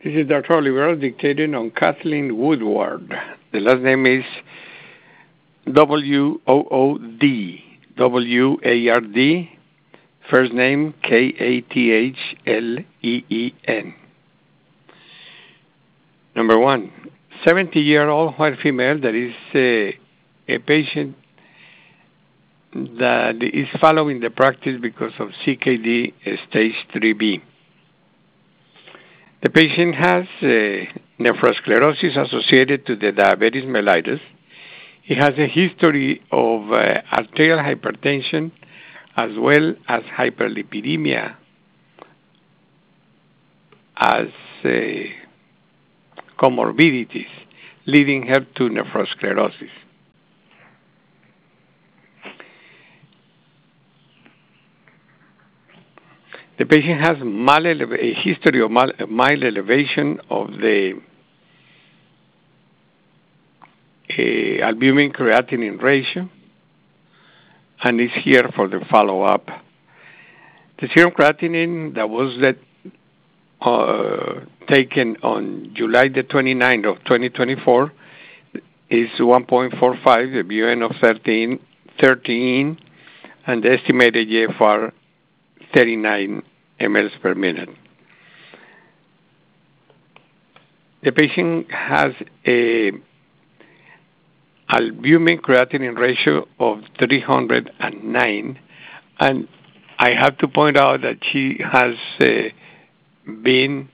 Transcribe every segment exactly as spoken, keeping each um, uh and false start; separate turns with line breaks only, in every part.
This is Doctor Oliveros dictating on Kathleen Woodward. The last name is W O O D, W A R D, first name K A T H L E E N. Number one, seventy-year-old white female that is uh, a patient that is following the practice because of C K D stage three B. The patient has uh, nephrosclerosis associated to the diabetes mellitus. He has a history of uh, arterial hypertension as well as hyperlipidemia as uh, comorbidities, leading her to nephrosclerosis. The patient has mild eleva- a history of mild, mild elevation of the uh, albumin creatinine ratio and is here for the follow-up. The serum creatinine that was that, uh, taken on July the twenty-ninth of twenty twenty-four is one point four five, the B U N of thirteen, thirteen, and the estimated G F R thirty-nine milliliters per minute. The patient has a albumin creatinine ratio of three hundred nine, and I have to point out that she has uh, been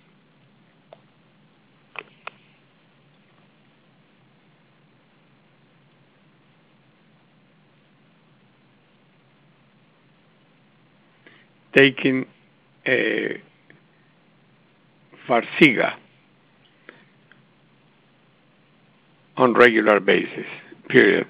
taking uh, Farxiga on regular basis, period.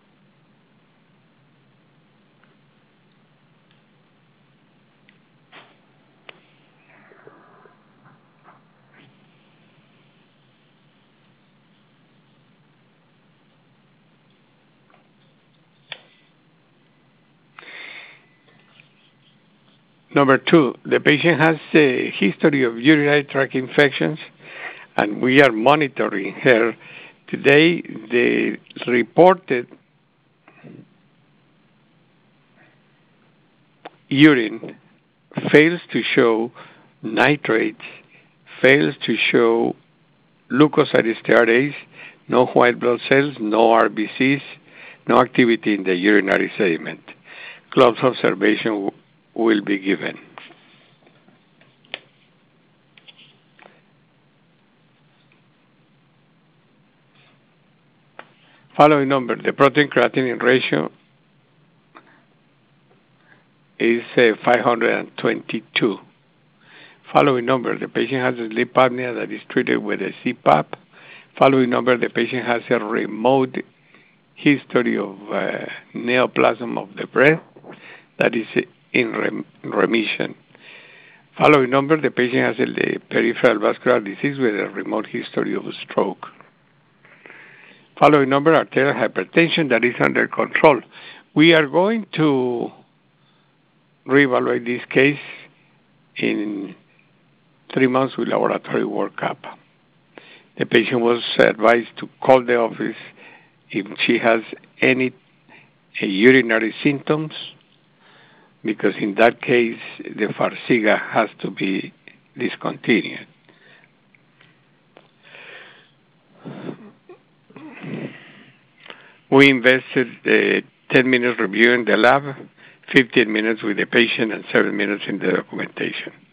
Number two, the patient has a history of urinary tract infections, and we are monitoring her. Today, the reported urine fails to show nitrates, fails to show leukocytosteroids, no white blood cells, no R B Cs, no activity in the urinary sediment. Close observation will be given. Following number, the protein creatinine ratio is uh, five hundred twenty-two. Following number, the patient has a sleep apnea that is treated with a C PAP. Following number, the patient has a remote history of uh, neoplasm of the breast that is in rem- remission. Following number, the patient has a peripheral vascular disease with a remote history of a stroke. Following number, arterial hypertension that is under control. We are going to reevaluate this case in three months with laboratory workup. The patient was advised to call the office if she has any uh, urinary symptoms, because in that case, the Farxiga has to be discontinued. We invested uh, ten minutes reviewing the lab, fifteen minutes with the patient, and seven minutes in the documentation.